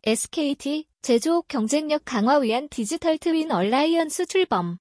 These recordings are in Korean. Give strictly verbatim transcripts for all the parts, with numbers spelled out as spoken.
에스케이티, 제조업 경쟁력 강화 위한 디지털 트윈 얼라이언스 출범.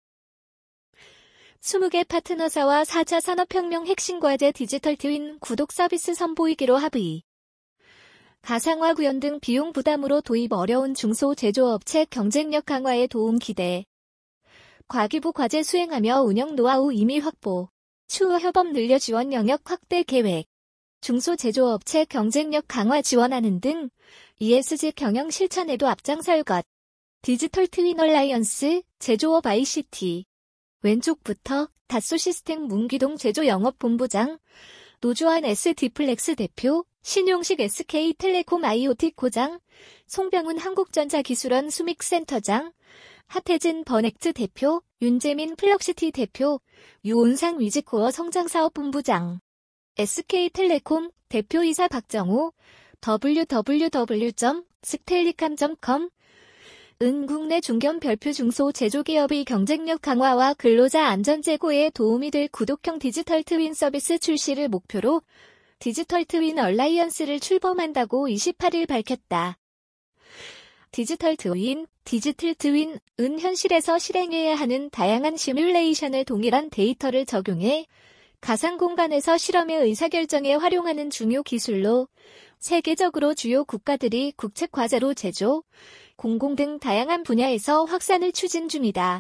스무 개 파트너사와 사 차 산업혁명 핵심과제 디지털 트윈 구독 서비스 선보이기로 합의. 가상화 구현 등 비용 부담으로 도입 어려운 중소제조업체 경쟁력 강화에 도움 기대. 과기부 과제 수행하며 운영 노하우 임의 확보. 추후 협업 늘려 지원 영역 확대 계획. 중소제조업체 경쟁력 강화 지원하는 등 이에스지 경영 실천에도 앞장설 것. 디지털 트윈 얼라이언스, 제조업 아이씨티. 왼쪽부터 다소시스템 문기동 제조영업본부장, 노주환 에스디플렉스 대표, 신용식 에스케이텔레콤 아이오티 코장, 송병훈 한국전자기술원 수믹센터장, 하태진 버넥트 대표, 윤재민 플럭시티 대표, 유온상 위즈코어 성장사업본부장, 에스케이텔레콤 대표이사 박정우, 더블유 더블유 더블유 점 스텔리캄 점 컴. 은 국내 중견 별표 중소제조기업의 경쟁력 강화와 근로자 안전 제고에 도움이 될 구독형 디지털 트윈 서비스 출시를 목표로 디지털 트윈 얼라이언스를 출범한다고 이십팔 일 밝혔다. 디지털 트윈, 디지털 트윈은 현실에서 실행해야 하는 다양한 시뮬레이션을 동일한 데이터를 적용해 가상 공간에서 실험의 의사결정에 활용하는 중요 기술로 세계적으로 주요 국가들이 국책 과제로 제조, 공공 등 다양한 분야에서 확산을 추진 중이다.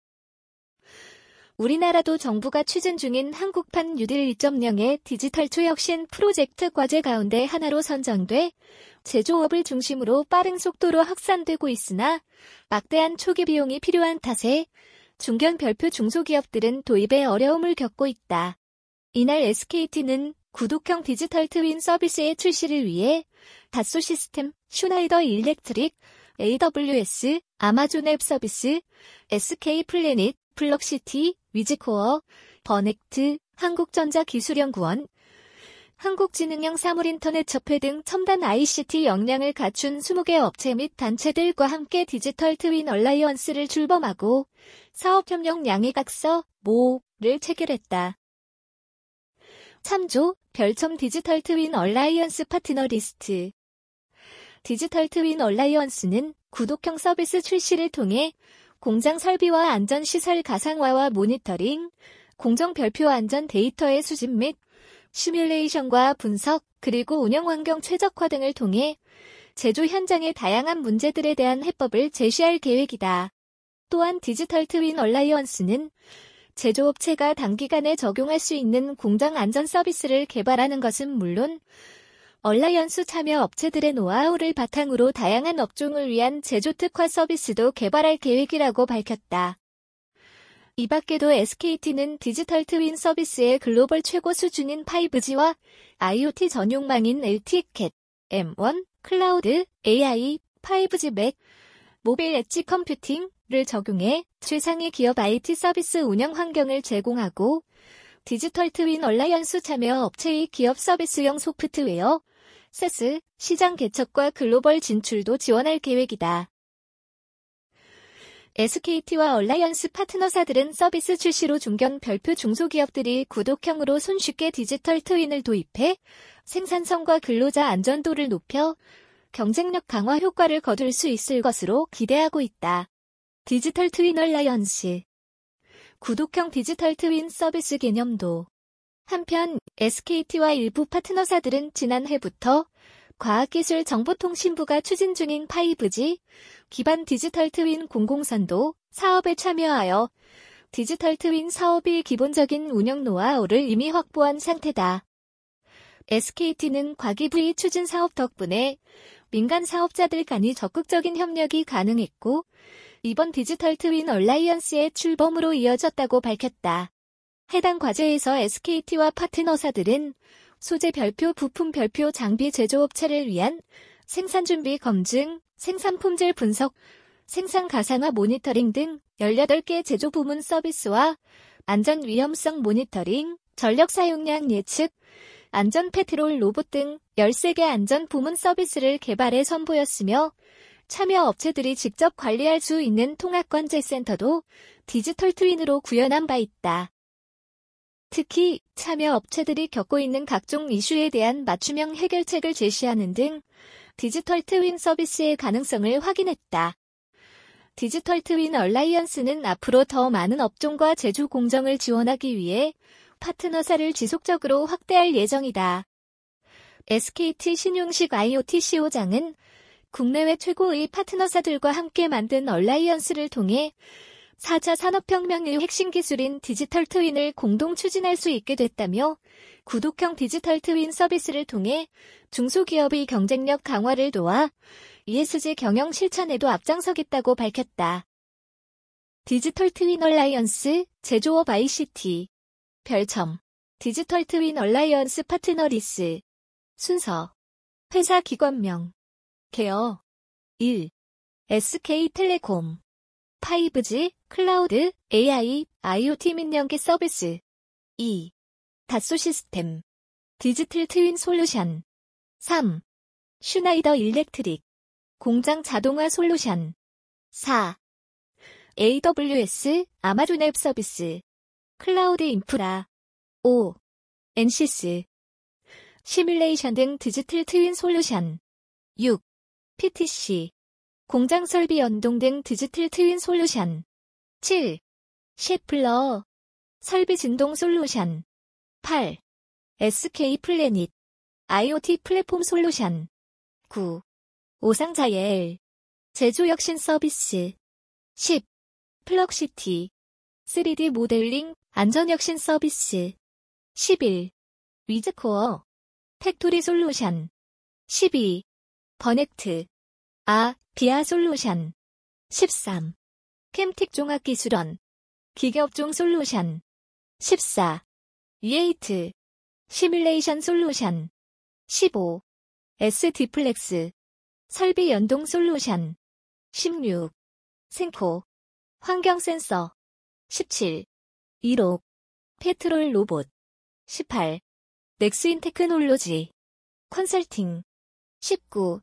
우리나라도 정부가 추진 중인 한국판 뉴딜 이 점 영의 디지털 초혁신 프로젝트 과제 가운데 하나로 선정돼 제조업을 중심으로 빠른 속도로 확산되고 있으나 막대한 초기 비용이 필요한 탓에 중견 별표 중소기업들은 도입에 어려움을 겪고 있다. 이날 에스케이티는 구독형 디지털 트윈 서비스의 출시를 위해 다소시스템, 슈나이더 일렉트릭, 에이더블유에스, 아마존 앱 서비스, 에스케이플래닛, 플럭시티, 위즈코어, 버넥트, 한국전자기술연구원, 한국지능형 사물인터넷 접해 등 첨단 아이씨티 역량을 갖춘 스무 개 업체 및 단체들과 함께 디지털 트윈 얼라이언스를 출범하고 사업협력 양해각서, 모를 체결했다. 참조, 별첨 디지털 트윈 얼라이언스 파트너 리스트. 디지털 트윈 얼라이언스는 구독형 서비스 출시를 통해 공장 설비와 안전시설 가상화와 모니터링, 공정 별표 안전 데이터의 수집 및 시뮬레이션과 분석, 그리고 운영 환경 최적화 등을 통해 제조 현장의 다양한 문제들에 대한 해법을 제시할 계획이다. 또한 디지털 트윈 얼라이언스는 제조업체가 단기간에 적용할 수 있는 공정 안전 서비스를 개발하는 것은 물론 얼라이언스 참여 업체들의 노하우를 바탕으로 다양한 업종을 위한 제조 특화 서비스도 개발할 계획이라고 밝혔다. 이 밖에도 에스케이티는 디지털 트윈 서비스의 글로벌 최고 수준인 파이브지와 아이오티 전용망인 엘티이캣, 엠 원, 클라우드, 에이아이, 파이브지 맥, 모빌 엣지 컴퓨팅을 적용해 최상의 기업 아이티 서비스 운영 환경을 제공하고 디지털 트윈 얼라이언스 참여 업체의 기업 서비스형 소프트웨어, 세스, 시장 개척과 글로벌 진출도 지원할 계획이다. 에스케이티와 얼라이언스 파트너사들은 서비스 출시로 중견 별표 중소기업들이 구독형으로 손쉽게 디지털 트윈을 도입해 생산성과 근로자 안전도를 높여 경쟁력 강화 효과를 거둘 수 있을 것으로 기대하고 있다. 디지털 트윈 얼라이언스. 구독형 디지털 트윈 서비스 개념도. 한편 에스케이티와 일부 파트너사들은 지난해부터 과학기술정보통신부가 추진 중인 파이브지 기반 디지털 트윈 공공선도 사업에 참여하여 디지털 트윈 사업의 기본적인 운영 노하우를 이미 확보한 상태다. 에스케이티는 과기부의 추진 사업 덕분에 민간 사업자들 간의 적극적인 협력이 가능했고 이번 디지털 트윈 얼라이언스의 출범으로 이어졌다고 밝혔다. 해당 과제에서 에스케이티와 파트너사들은 소재 별표, 부품 별표, 장비 제조업체를 위한 생산 준비 검증, 생산 품질 분석, 생산 가상화 모니터링 등 열여덟 개 제조 부문 서비스와 안전 위험성 모니터링, 전력 사용량 예측, 안전 페트롤 로봇 등 열세 개 안전 부문 서비스를 개발해 선보였으며 참여 업체들이 직접 관리할 수 있는 통합관제센터도 디지털 트윈으로 구현한 바 있다. 특히 참여 업체들이 겪고 있는 각종 이슈에 대한 맞춤형 해결책을 제시하는 등 디지털 트윈 서비스의 가능성을 확인했다. 디지털 트윈 얼라이언스는 앞으로 더 많은 업종과 제조 공정을 지원하기 위해 파트너사를 지속적으로 확대할 예정이다. 에스케이티 신용식 아이오티 씨오장은 국내외 최고의 파트너사들과 함께 만든 얼라이언스를 통해 사 차 산업혁명의 핵심 기술인 디지털 트윈을 공동 추진할 수 있게 됐다며 구독형 디지털 트윈 서비스를 통해 중소기업의 경쟁력 강화를 도와 이에스지 경영 실천에도 앞장서겠다고 밝혔다. 디지털 트윈 얼라이언스 제조업 아이씨티 별첨 디지털 트윈 얼라이언스 파트너리스 순서 회사 기관명 계열 일. 에스케이텔레콤 파이브지, 클라우드, 에이아이, 아이오티 및 연계 서비스 이. 다소 시스템 디지털 트윈 솔루션 삼. 슈나이더 일렉트릭 공장 자동화 솔루션 사. 에이더블유에스 아마존 앱 서비스 클라우드 인프라 오. 엔시스 시뮬레이션 등 디지털 트윈 솔루션 육. 피티씨 공장 설비 연동 등 디지털 트윈 솔루션 칠. 셰플러 설비 진동 솔루션 팔. 에스케이 플래닛 아이오티 플랫폼 솔루션 구. 오상자예엘 제조 혁신 서비스 십. 플럭시티 쓰리디 모델링 안전 혁신 서비스 십일. 위즈코어 팩토리 솔루션 십이. 버넥트 아 비아 솔루션 십삼. 캠틱 종합기술원 기계업종 솔루션 십사. 위에이트 시뮬레이션 솔루션 십오. 에스디플렉스 설비 연동 솔루션 십육. 생코 환경 센서 십칠. 이록 페트롤 로봇 십팔. 넥스인 테크놀로지 컨설팅 십구.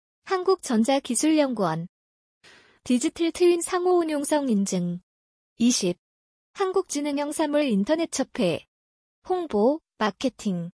한국전자기술연구원 디지털 트윈 상호 운용성 인증 이십. 한국지능형사물 인터넷 협회 홍보, 마케팅